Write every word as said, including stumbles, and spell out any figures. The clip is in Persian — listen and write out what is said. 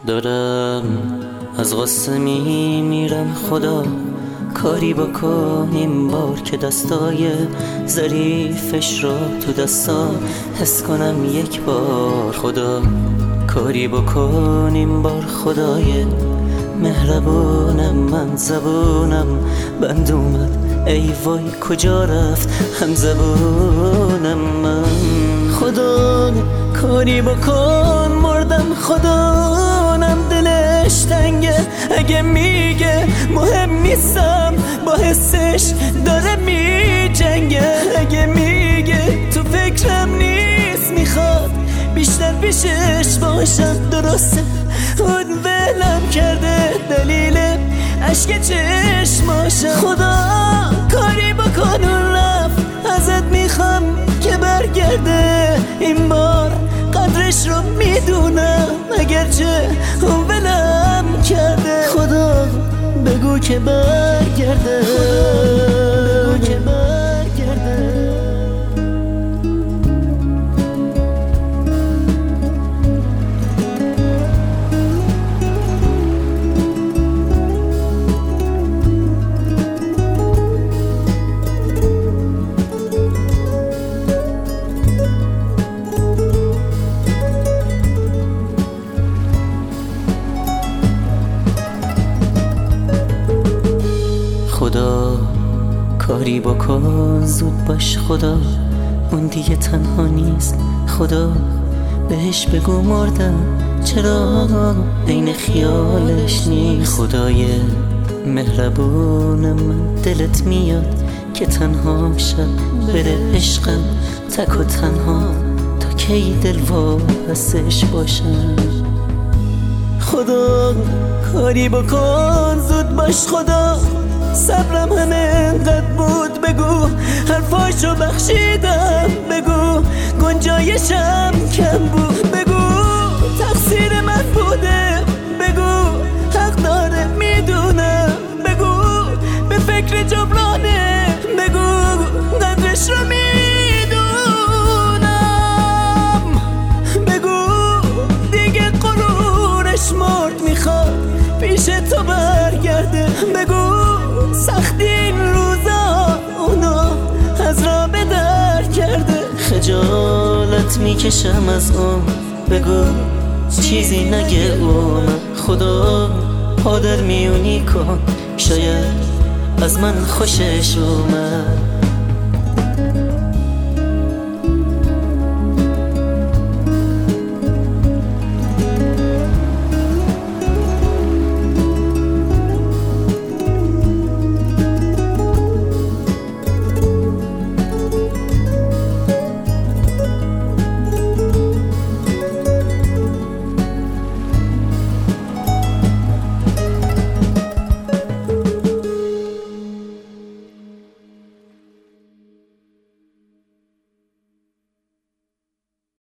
دارم از غصه می میرم خدا، کاری بکن این بار که دستای ظریفش رو تو دستا حس کنم یک بار. خدا کاری بکن این بار خدای مهربونم، من زبونم بند اومد ای وای کجا رفت هم زبونم من. خدا کاری بکن مردم خدانم دلش تنگه، اگه میگه مهم نیستم با حسش داره میجنگه، اگه میگه تو فکرم نیست میخواد بیشتر پیشش باشم. درسته اون ولم کرده دلیل عشق چشماشم. خدا کاری بکن اون رفت ازت میخوام که برگرده این بار قدرش رو میدونم، اگرچه اون ولم کرده. خدا بگو که برگرده، بگو که برگرده. خدا کاری بکن زود باش خدا، اون دیگه تنها نیست. خدا بهش بگو مردم چرا عین خیالش نیست. خدای مهربونم من دلت میاد که تنها شب بره عشقم تک و تنها تا کی دل وابستش باشم. خدا کاری بکن زود باش خدا، صبرم همه انقدر بود بگو حرفاشو بخشیدم، بگو گنجایشم کم بود، بگو تقصیر من بوده، بگو حق داره میدونم، بگو به فکر جبرانه، بگو قدرش رو میدونم، بگو دیگه غرورش مرد میخواد پیش تو برگرده، بگو سختی این روزا اونو از را به در کرده. خجالت میکشم از اون، بگو چیزی نگه اون. خدا پادر میونی کن شاید از من خوشش اومد.